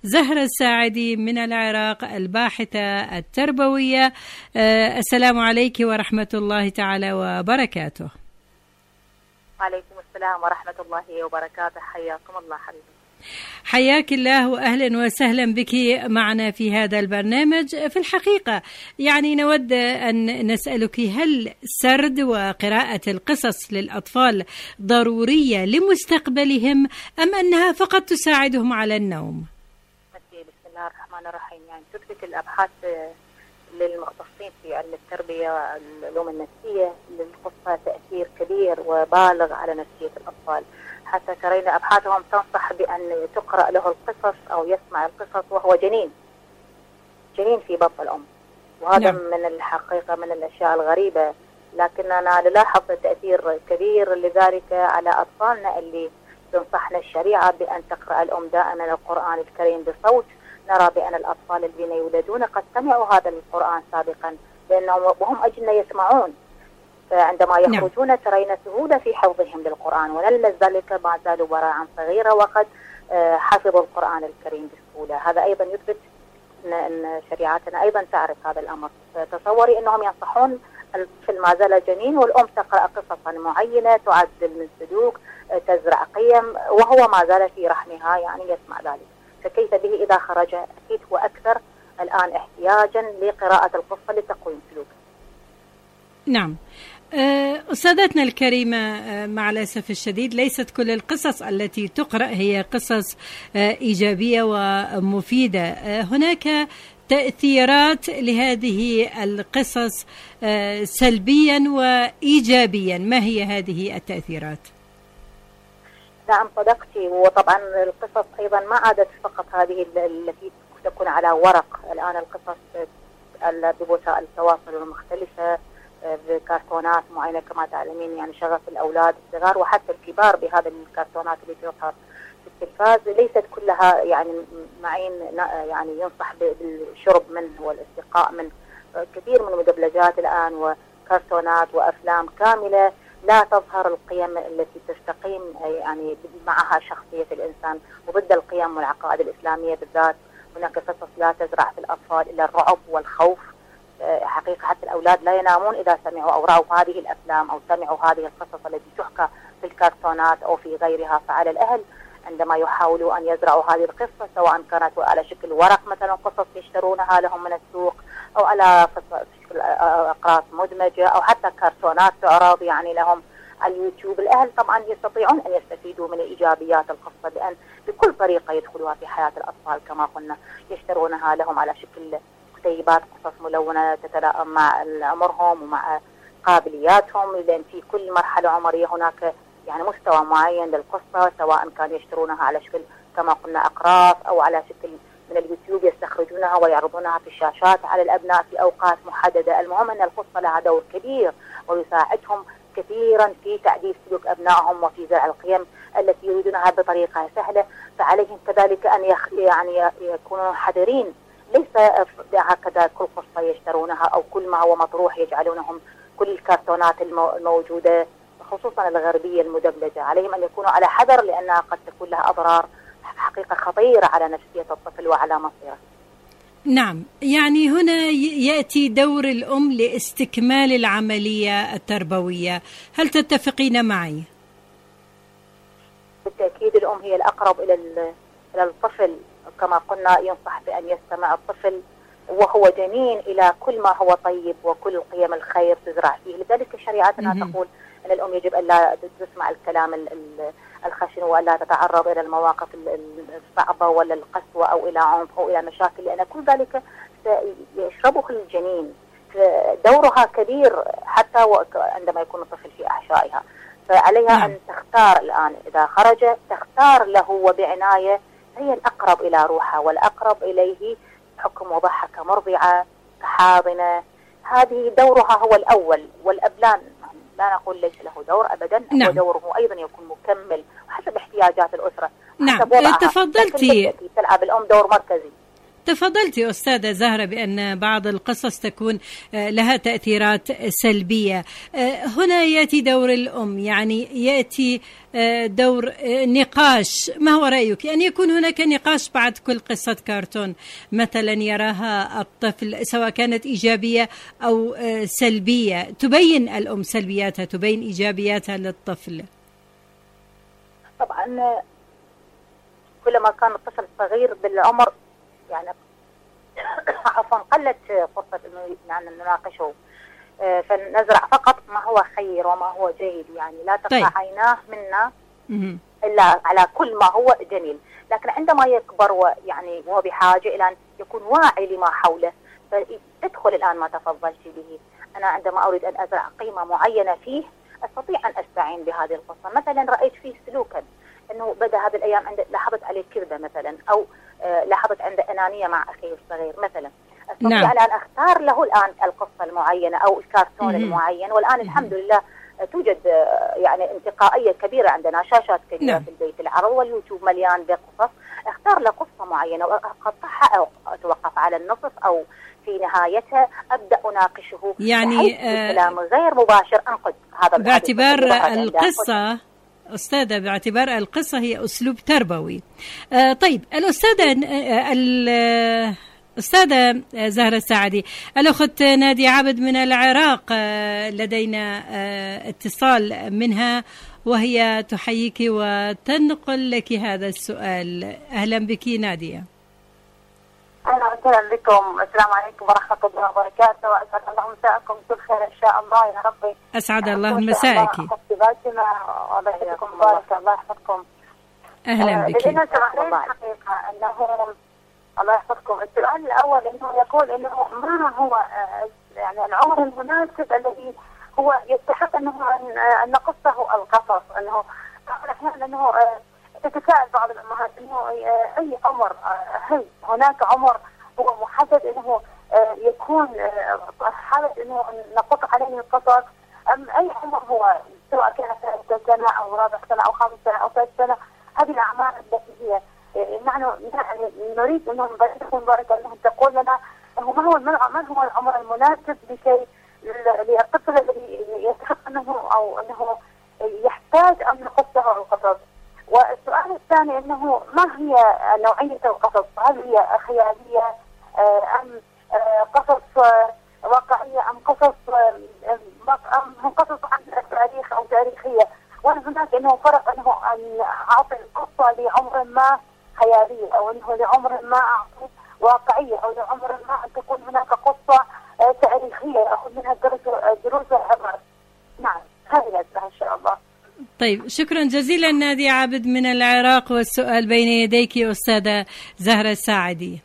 زهرة الساعدي من العراق، الباحثة التربوية. السلام عليك ورحمة الله تعالى وبركاته. وعليكم السلام ورحمة الله وبركاته. حياكم الله حبيبي. حياك الله وأهلا وسهلا بك معنا في هذا البرنامج. في الحقيقة يعني نود أن نسألك، هل سرد وقراءة القصص للأطفال ضرورية لمستقبلهم أم أنها فقط تساعدهم على النوم؟ بسم الله الرحمن الرحيم. يعني تثبت الأبحاث للمختصين في علم التربية والعلوم النفسية للقصة تأثير كبير وبالغ على نفسية الأطفال، حتى ترين أبحاثهم تنصح بأن تقرأ له القصص أو يسمع القصص وهو جنين في بطن الأم. وهذا من الحقيقة من الأشياء الغريبة، لكننا نلاحظ تأثير كبير لذلك على أطفالنا اللي تنصحنا الشريعة بأن تقرأ الأم دائما القرآن الكريم بصوت. نرى بأن الأطفال الذين يولدون قد سمعوا هذا القرآن سابقا، لأنهم وهم أجنة يسمعون، فعندما يخرجون ترين سهولة في حفظهم للقرآن، ونلمس ذلك ما زالوا براعا صغيرة وقد حفظوا القرآن الكريم بسهولة. هذا أيضا يثبت أن شريعتنا أيضا تعرف هذا الأمر. تصوري أنهم ينصحون الطفل ما زال جنين والأم تقرأ قصصا معينة تعدل من سلوك، تزرع قيم، وهو ما زال في رحمها يعني يسمع ذلك. فكيف به إذا خرج؟ أكيد هو أكثر الآن احتياجا لقراءة القصة لتقويم سلوكه. نعم أستاذتنا الكريمة، مع الأسف الشديد ليست كل القصص التي تقرأ هي قصص إيجابية ومفيدة. هناك تأثيرات لهذه القصص سلبيا وإيجابيا، ما هي هذه التأثيرات؟ نعم صدقتي. وطبعا القصص أيضا ما عادت فقط هذه التي تكون على ورق، الآن القصص بوسائل التواصل المختلفة بكرتونات معينة كما تعلمين، يعني شغف الأولاد الصغار وحتى الكبار بهذا الكرتونات اللي تظهر في التلفاز ليست كلها يعني معين يعني ينصح بالشرب منه والاستقاء منه. كثير من المدبلجات الآن وكرتونات وأفلام كاملة لا تظهر القيم التي تستقيم يعني معها شخصية الإنسان، وضد القيم والعقائد الإسلامية بالذات. هناك قصص لا تزرع في الأطفال إلا الرعب والخوف. حقيقة حتى الأولاد لا ينامون إذا سمعوا أو رأوا هذه الأفلام أو سمعوا هذه القصص التي تحكى في الكرتونات أو في غيرها. فعلى الأهل عندما يحاولوا أن يزرعوا هذه القصة، سواء كانت على شكل ورق مثلا قصص يشترونها لهم من السوق، أو على شكل أقراص مدمجة، أو حتى كرتونات تعرض يعني لهم على اليوتيوب، الأهل طبعا يستطيعون أن يستفيدوا من إيجابيات القصة بأن بكل طريقة يدخلوها في حياة الأطفال. كما قلنا يشترونها لهم على شكل كتيبات قصص ملونة تتلائم مع عمرهم ومع قابلياتهم، لأن في كل مرحلة عمرية هناك يعني مستوى معين للقصة، سواء كان يشترونها على شكل كما قلنا أقراص أو على شكل من اليوتيوب يستخرجونها ويعرضونها في الشاشات على الأبناء في أوقات محددة. المهم أن القصة لها دور كبير ويساعدهم كثيرا في تعديل سلوك أبنائهم وفي زرع القيم التي يريدونها بطريقة سهلة. فعليهم كذلك أن يعني يكونوا حذرين، ليس هكذا كل قصة يشترونها أو كل ما هو مطروح يجعلونهم كل الكرتونات الموجودة خصوصا الغربية المدبلجة. عليهم أن يكونوا على حذر لأنها قد تكون لها أضرار حقيقة خطيرة على نفسية الطفل وعلى مصيره. نعم، يعني هنا يأتي دور الأم لاستكمال العملية التربوية، هل تتفقين معي؟ بالتأكيد الأم هي الأقرب إلى الطفل، كما قلنا ينصح بأن يستمع الطفل وهو جنين إلى كل ما هو طيب وكل قيم الخير تزرع فيه. لذلك شريعتنا تقول أن الأم يجب أن لا تسمع الكلام الخشن ولا تتعرض إلى المواقف الصعبة ولا القسوة أو إلى عنف أو إلى مشاكل، لأن كل ذلك يشربه الجنين. دورها كبير حتى عندما يكون الطفل في أحشائها، فعليها أن تختار الآن إذا خرج تختار له وبعناية، هي الأقرب إلى روحها والأقرب إليه حكم وضعها كمرضعة كحاضنة. هذه دورها هو الأول، والأبلان لا نقول ليس له دور أبدا. نعم. ودوره أيضا يكون مكمل وحسب احتياجات الأسرة. نعم. تفضلتي تلعب الأم دور مركزي. تفضلتي أستاذة زهرة بأن بعض القصص تكون لها تأثيرات سلبية. هنا يأتي دور الأم، يعني يأتي دور نقاش. ما هو رأيك أن يكون هناك نقاش بعد كل قصة كرتون مثلا يراها الطفل، سواء كانت إيجابية أو سلبية، تبين الأم سلبياتها تبين إيجابياتها للطفل؟ طبعا كلما كان الطفل صغير بالعمر يعني عفوا قلت فرصة انه يعني نناقشه، فنزرع فقط ما هو خير وما هو جيد، يعني لا تقع عيناه منا الا على كل ما هو جميل. لكن عندما يكبر ويعني هو بحاجة الى ان يكون واعي لما حوله، فادخل الان ما تفضلت به. انا عندما اريد ان ازرع قيمة معينة فيه استطيع ان استعين بهذه القصة. مثلا رأيت فيه سلوكا انه بدا هذه الايام لاحظت عليه كذبه مثلا، او لاحظت عنده انانيه مع اخيه الصغير مثلا، استطيع الان اختار له الان القصه المعينه او الكرتون المعين. والان الحمد لله توجد يعني انتقائيه كبيره، عندنا شاشات كبيره في البيت العرض، واليوتيوب مليان بقصص. اختار له قصه معينه واقطعها او اتوقف على النصف او في نهايتها ابدا اناقشه، يعني كلام غير مباشر انقد هذا باعتبار القصه أستاذة، باعتبار القصة هي أسلوب تربوي. طيب الأستاذة زهرة الساعدي، الأخت نادية عبد من العراق لدينا اتصال منها، وهي تحييك وتنقل لك هذا السؤال. أهلا بك نادية. أهلا وسهلا بكم. السلام عليكم ورحمة الله وبركاته، وأسعد الله مساءكم كل خير إن شاء الله يا ربي. أسعد الله مساءك. الله يحفظكم بارك الله يحفظكم. أهلا بك. لدينا سؤالين حقيقة، أنه الله يحفظكم. السؤال الأول أنه يقول أنه ما هو يعني العمر المناسب الذي هو يستحق أنه أن نقصه القصص، أنه أحيانا أنه تتساءل بعض الأمهات أنه أي عمر، هل هناك عمر هو محدد أنه يكون حالة أنه نقص عليه القصص، أم أي عمر هو سواء كان 3 سنة أو 4 سنة أو 5 سنة أو 6 سنة؟ هذه الأعمار التي هي نحن يعني نريد أنه بارك الله تقول لنا ما هو العمر المناسب لكي للطفل الذي يستحق أنه أو أنه يحتاج أن نقصه القصص. والسؤال الثاني أنه ما هي نوعية القصص؟ هل هي خيالية أم قصص واقعية أم قصص عن التاريخ أو تاريخية؟ وهناك أنه فرق أنه أن أعطي القصة لعمر ما خيالية، أو أنه لعمر ما أعطي واقعية، أو لعمر ما أن تكون هناك قصة تاريخية أخذ منها دروس العبر. نعم، هذه الأسئلة إن شاء الله. طيب، شكرا جزيلا نادية عبد من العراق، والسؤال بين يديك أستاذة زهرة الساعدي.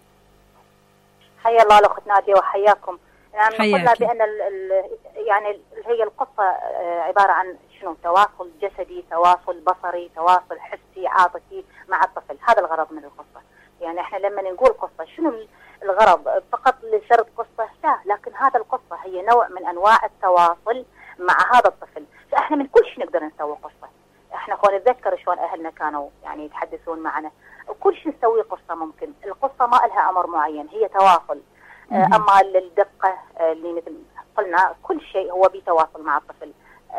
حيا الله الأخت نادية وحياكم. يعني قلنا بأن يعني هي القصة عبارة عن شنو؟ تواصل جسدي، تواصل بصري، تواصل حسي عاطفي مع الطفل. هذا الغرض من القصة. يعني احنا لما نقول قصة شنو الغرض؟ فقط لسرد قصة؟ لا، لكن هذا القصة هي نوع من أنواع التواصل مع هذا الطفل. فاحنا من كل شيء نقدر نسوي قصة. احنا خلينا نتذكر شلون أهلنا كانوا يعني يتحدثون معنا، وكل شيء نسوي قصة ممكن. القصة ما لها عمر معين، هي تواصل. أما الدقة اللي مثل قلنا كل شيء هو بيتواصل مع الطفل.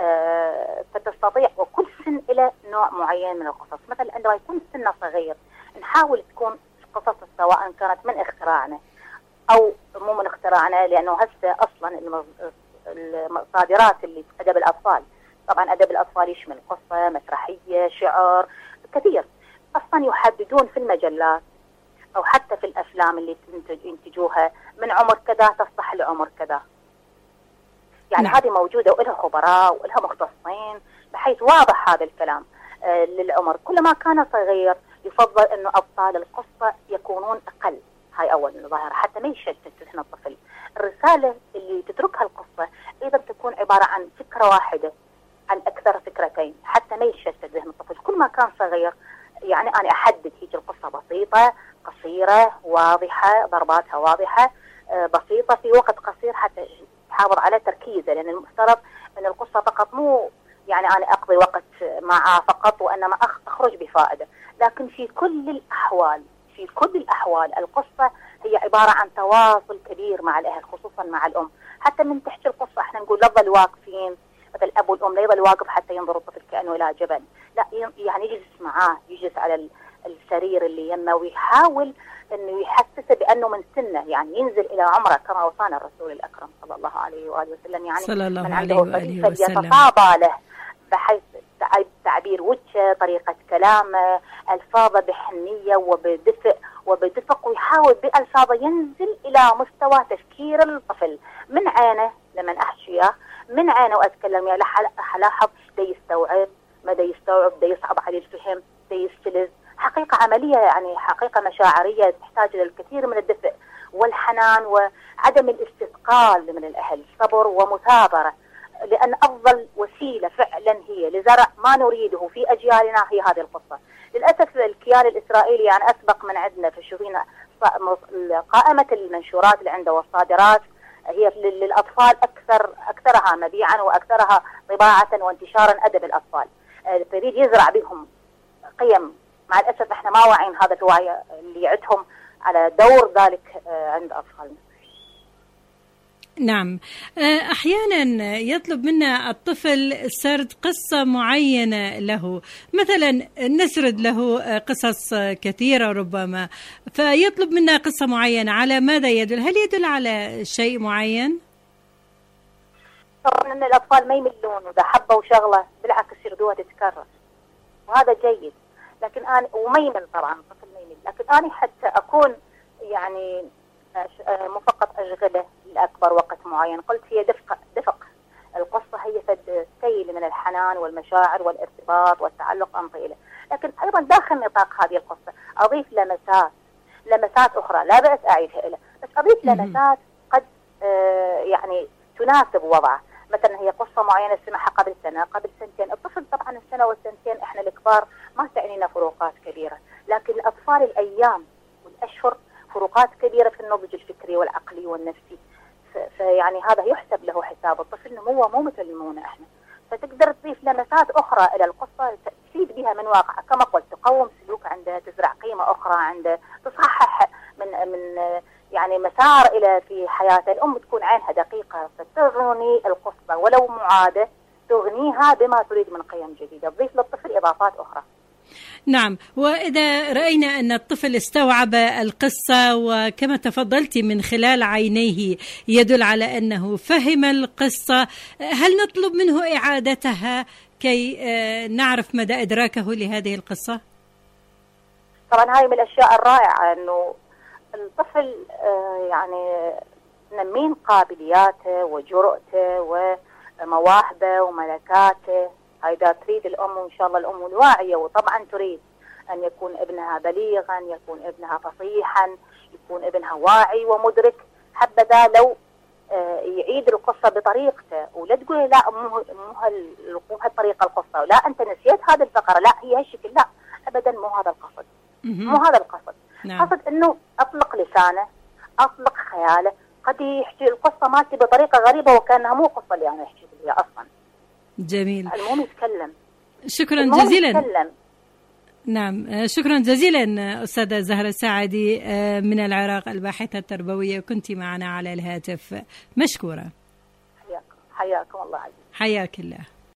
فتستطيع، وكل سن إلى نوع معين من القصص. مثلا عندما يكون سنه صغير نحاول تكون قصص سواء كانت من اختراعنا أو مو من اختراعنا، لأنه هسه أصلا المصادرات اللي في أدب الأطفال، طبعا أدب الأطفال يشمل قصة، مسرحية، شعر، كثير. أصلا يحددون في المجلات أو حتى في الأفلام اللي ينتجوها من عمر كذا تصلح لعمر كذا. يعني هذه موجودة وإلها خبراء وإلها مختصين، بحيث واضح هذا الكلام للعمر. كلما كان صغير يفضل أنه أبطال القصة يكونون أقل. هاي أول ظاهرة حتى ما يشتت ذهن الطفل. الرسالة اللي تتركها القصة أيضا تكون عبارة عن فكرة واحدة عن أكثر فكرتين حتى ما يشتت ذهن الطفل. كل ما كان صغير يعني أنا أحدد هيك القصة بسيطة قصيرة واضحة، ضرباتها واضحة بسيطة في وقت قصير حتى تحافظ على تركيزه، لأن المفترض أن القصة فقط مو يعني أنا أقضي وقت معه فقط وإنما أخرج بفائدة، لكن في كل الأحوال في كل الأحوال القصة هي عبارة عن تواصل كبير مع الأهل، خصوصا مع الأم. حتى من تحكي القصة احنا نقول لا تظل واقفين، مثل الأب والأم لا يظل واقف حتى ينظر الطفل كأنه إلى جبل، لا يعني يجلس معاه، يجلس على السرير اللي يمه ويحاول انه يحسسه بانه من سنه، يعني ينزل الى عمره كما وصانا الرسول الاكرم صلى الله عليه واله وسلم، يعني صلى الله من عليه عنده وآله وسلم يتطابى له بحيث تعبير وجهه، طريقه كلامه، الفاظه بحنيه وبدفق ويحاول بألفاظه ينزل الى مستوى تفكير الطفل، من عينه لما احكيه، من عينه واتكلم وياه الاحظ ده يستوعب، ما ده يستوعب، ده يصعب عليه الفهم، ده يستلذ. حقيقة عملية، يعني حقيقة مشاعرية تحتاج إلى الكثير من الدفء والحنان وعدم الاستثقال من الأهل، صبر ومثابرة، لأن أفضل وسيلة فعلا هي لزرع ما نريده في أجيالنا هي هذه القصة. للأسف الكيان الإسرائيلي يعني أسبق من عندنا، فشوفين قائمة المنشورات اللي عنده والصادرات هي للأطفال أكثرها مبيعا وأكثرها طباعة وانتشارا أدب الأطفال، يريد يزرع بهم قيم. مع الأسف احنا ما واعين هذا الوعي اللي يعدهم على دور ذلك عند أطفالنا. نعم، أحيانا يطلب منا الطفل سرد قصة معينة له، مثلا نسرد له قصص كثيرة ربما، فيطلب منا قصة معينة، على ماذا يدل؟ هل يدل على شيء معين؟ طبعا ان الأطفال ما يملون، إذا حبوا شغلة بالعكس يردوها تتكرر وهذا جيد، لكن أنا وما يمل طبعا الطفل ما يمل، لكن أنا حتى أكون يعني مو فقط أشغله لأكبر وقت معين، قلت هي دفق القصة، هي فد سيل من الحنان والمشاعر والارتباط والتعلق أمضي إليه، لكن أيضا داخل نطاق هذه القصة أضيف لمسات أخرى لا بأس أعيدها له، بس أضيف لمسات قد يعني تناسب وضعه. مثلا هي قصة معينة سمعها قبل سنة قبل سنتين، الطفل طبعا السنة والسنتين احنا الكبار ما تعنينا فروقات كبيرة، لكن الأطفال الأيام والأشهر فروقات كبيرة في النضج الفكري والعقلي والنفسي، فيعني هذا يحسب له حساب. الطفل نموه مو مثل نمونا احنا، فتقدر تضيف لمسات أخرى إلى القصة تفيد بها من واقع، كما قلت تقوم سلوك عنده، تزرع قيمة أخرى عنده، تصحح من يعني مسار إلى في حياته. الأم تكون عينها دقيقة فتغني القصة ولو معادة، تغنيها بما تريد من قيم جديدة، تضيف للطفل إضافات أخرى. نعم، وإذا رأينا أن الطفل استوعب القصة وكما تفضلت من خلال عينيه يدل على أنه فهم القصة، هل نطلب منه إعادتها كي نعرف مدى إدراكه لهذه القصة؟ طبعا هاي من الأشياء الرائعة، أنه الطفل يعني نمين قابلياته وجرأته ومواهبه وملكاته. إذا تريد الأم، وإن شاء الله الأم الواعية وطبعا تريد أن يكون ابنها بليغا، يكون ابنها فصيحا، يكون ابنها واعي ومدرك، حبذا لو يعيد القصة بطريقته، ولا تقول لا مو هالطريقة القصة، ولا أنت نسيت هذه الفقرة، لا هي هالشكل، لا أبدا مو هذا القصد، مو هذا القصد. قصد أنه أطلق لسانه، أطلق خياله، قد يحكي القصة مالتي بطريقة غريبة وكأنها مو قصة اللي أنا أحكي بها أصلا. جميل، المهم يتكلم. شكرا جزيلا. يتكلم. نعم، شكرا جزيلا أستاذة زهرة الساعدي من العراق، الباحثة التربوية، كنت معنا على الهاتف، مشكورة. حياكم الله عزيز. حياك الله.